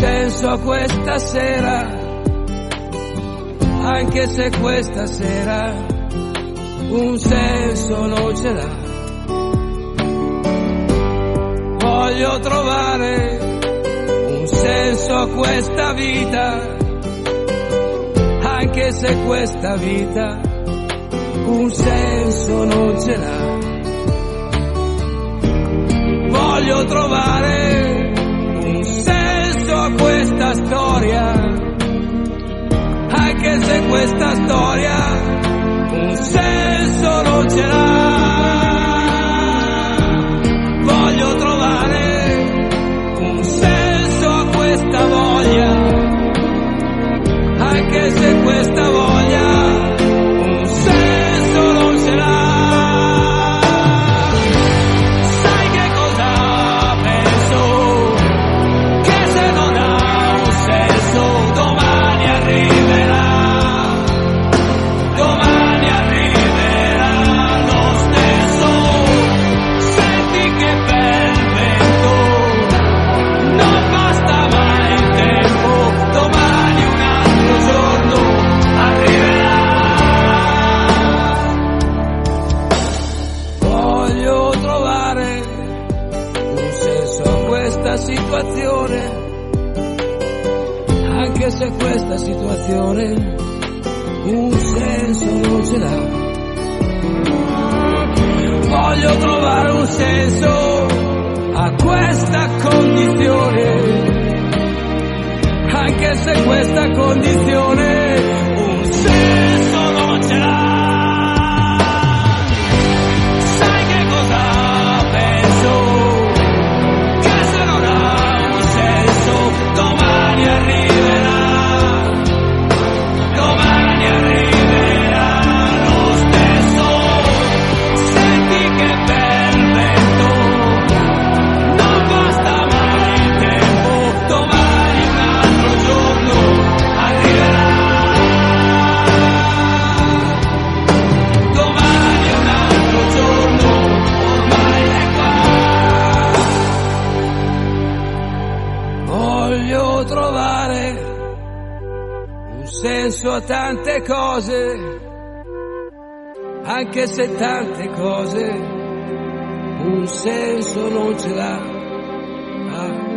senso a questa sera, anche se questa sera un senso non ce l'ha. Voglio trovare un senso a questa vita, anche se questa vita un senso non ce l'ha. Voglio trovare un senso a questa storia, anche se questa storia un senso non ce l'ha. Voglio trovare un senso a questa voglia, anche se questa voglia un senso non ce l'ha. Sai che cosa penso? Che se non ha un senso domani arriverà. Domani arriverà lo stesso. Senti che bel vento, non basta mai il tempo. Domani un altro giorno arriverà. Voglio trovare un senso a questa situazione, anche se questa situazione un senso non ce l'ha. Voglio trovare un senso a questa condizione, anche se questa condizione un senso non ce l'ha. Sai che cosa penso? Che se non ha un senso domani arriverà. Domani arriverà lo stesso. Senti che bel vento, non basta mai il tempo. Domani un altro giorno arriverà. Domani un altro giorno ormai è qua. Voglio trovare un senso a tante cose, anche se tante cose un senso non ce l'ha.